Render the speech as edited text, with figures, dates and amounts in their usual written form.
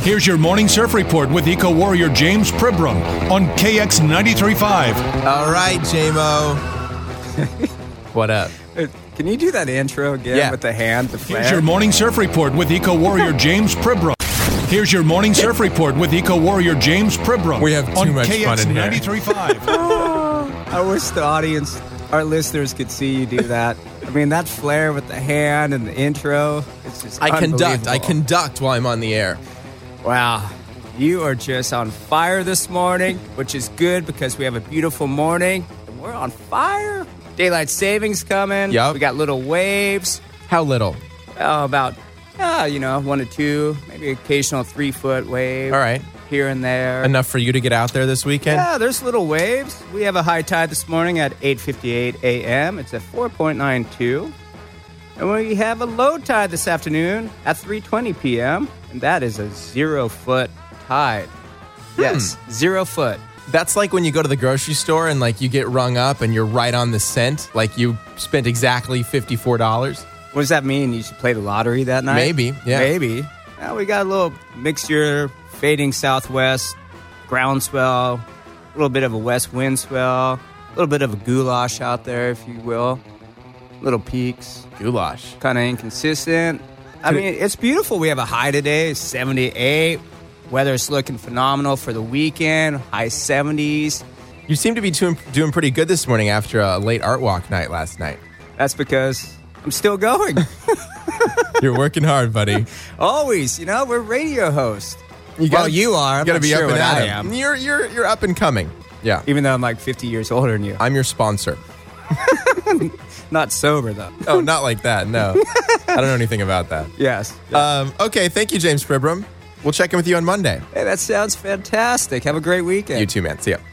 Here's your morning surf report with Eco Warrior James Pribram on KX 93.5. All right, JMO. What up? Can you do that intro again with the hand, the flare? Here's your morning surf report with Eco Warrior James Pribram. Here's your morning surf report with Eco Warrior James Pribram. We have too much fun in here. On KX 93.5. I wish the audience, our listeners, could see you do that. I mean, that flare with the hand and the intro, it's just unbelievable. I conduct while I'm on the air. Wow. You are just on fire this morning, which is good because we have a beautiful morning. And we're on fire. Daylight savings coming. Yep. We got little waves. How little? About, 1 to 2, maybe occasional 3-foot wave. All right. Here and there. Enough for you to get out there this weekend? Yeah, there's little waves. We have a high tide this morning at 8:58 a.m. It's at 4.92. And we have a low tide this afternoon at 3:20 p.m. And that is a 0-foot tide. Yes, 0 foot. That's like when you go to the grocery store and like you get rung up and you're right on the cent. Like you spent exactly $54. What does that mean? You should play the lottery that night? Maybe, yeah. Maybe. Well, we got a little mixture, fading southwest, groundswell, a little bit of a west wind swell, a little bit of a goulash out there, if you will. Little peaks. Goulash. Kind of inconsistent. I mean, it's beautiful. We have a high today, 78. Weather's looking phenomenal for the weekend, high 70s. You seem to be doing pretty good this morning after a late art walk night last night. That's because I'm still going. You're working hard, buddy. Always. We're radio hosts. You are. I'm you not gotta be sure up and what at I it. am. You're up and coming. Yeah. Even though I'm like 50 years older than you. I'm your sponsor. Not sober, though. Oh, not like that. No. I don't know anything about that. Yes. Okay. Thank you, James Pribram. We'll check in with you on Monday. Hey, that sounds fantastic. Have a great weekend. You too, man. See ya.